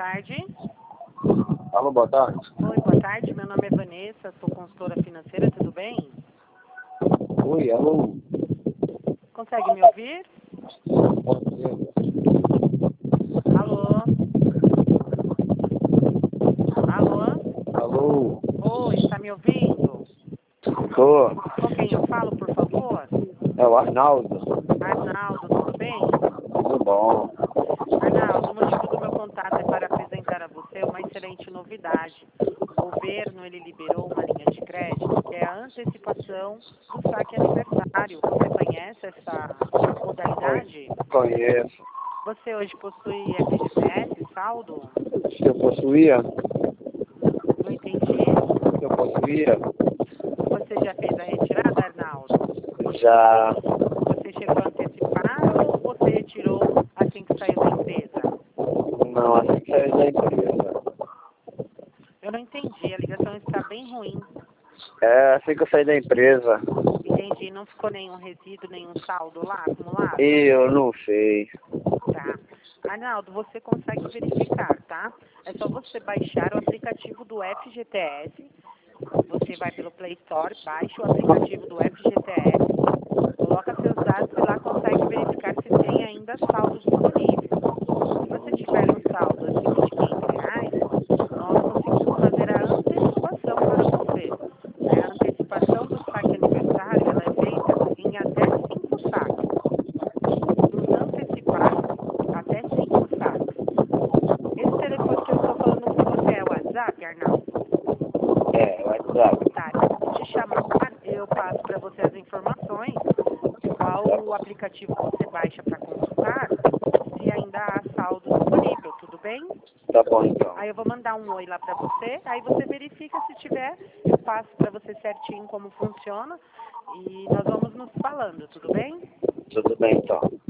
tarde. Alô, boa tarde. Oi, boa tarde. Meu nome é Vanessa, sou consultora financeira, tudo bem? Oi, alô. Consegue me ouvir? Alô? Alô? Alô. Oi, está me ouvindo? Tô. Com quem eu falo, por favor? É o Arnaldo. Arnaldo, tudo bem? Tudo bom. Arnaldo, o motivo do meu contato é para apresentar a você uma excelente novidade. O governo, ele liberou uma linha de crédito que é a antecipação do saque aniversário. Você conhece essa modalidade? Conheço. Você hoje possui FGTS, saldo? Se eu possuía? Não entendi. Se eu possuía? Você já fez a retirada, Arnaldo? Já. Você chegou a antecipar ou você retirou assim que saiu da empresa? Não, assim que saiu da empresa. Eu não entendi, a ligação está bem ruim. É, assim que eu saí da empresa. Entendi, não ficou nenhum resíduo, nenhum saldo lá acumulado? Eu não sei. Tá. Arnaldo, você consegue verificar, tá? É só você baixar o aplicativo do FGTS. Você vai pelo Play Store, baixa o aplicativo do FGTS, coloca seus dados e lá consegue verificar se tem ainda saldo disponível. Se você tiver um saldo acima de R$ 500, nós conseguimos fazer a antecipação para você. Né? A antecipação do saque aniversário ela é feita em até 5 saques. Nos antecipados, até 5 saques. Esse telefone que eu estou falando com você é o WhatsApp, Arnaldo? É, WhatsApp. Tá, se eu te chamar, eu passo para você as informações, qual o aplicativo você baixa para consultar, se ainda há saldo disponível, tudo bem? Tá bom, então. Aí eu vou mandar um oi lá para você, aí você verifica, se tiver, eu passo para você certinho como funciona e nós vamos nos falando, tudo bem? Tudo bem, então.